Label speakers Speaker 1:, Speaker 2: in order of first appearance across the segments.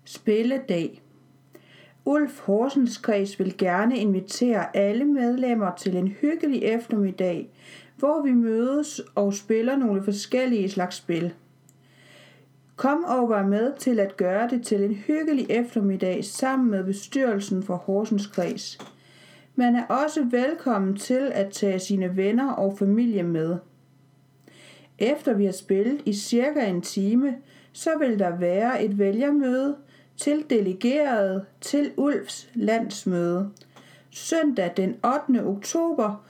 Speaker 1: Spilledag. Ulf Horsens Kreds vil gerne invitere alle medlemmer til en hyggelig eftermiddag, hvor vi mødes og spiller nogle forskellige slags spil. Kom og vær med til at gøre det til en hyggelig eftermiddag sammen med bestyrelsen for Horsens Kreds. Man er også velkommen til at tage sine venner og familie med. Efter vi har spillet i cirka en time, så vil der være et vælgermøde til delegerede til Ulfs landsmøde. Søndag den 8. oktober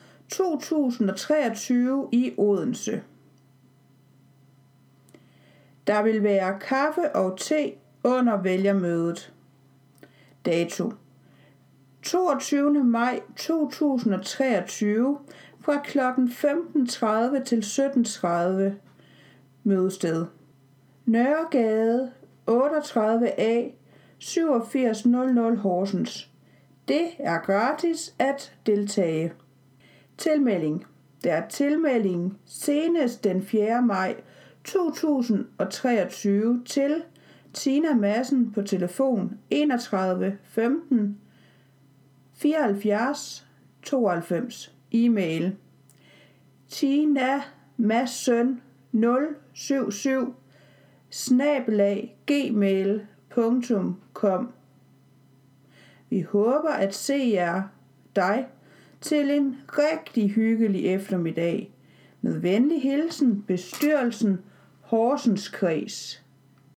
Speaker 1: 2023 i Odense. Der vil være kaffe og te under vælgermødet. Dato: 22. maj 2023 fra kl. 15.30 til 17.30. Mødested: Nørregade 38A 8700 Horsens. Det er gratis at deltage. Tilmelding: Der er tilmelding senest den 4. maj 2023 til Tina Madsen på telefon 31 15 74 92. E-mail: tinamadsøn077@gmail.com. Vi håber at se dig til en rigtig hyggelig eftermiddag. Med venlig hilsen, bestyrelsen Horsens Kreds.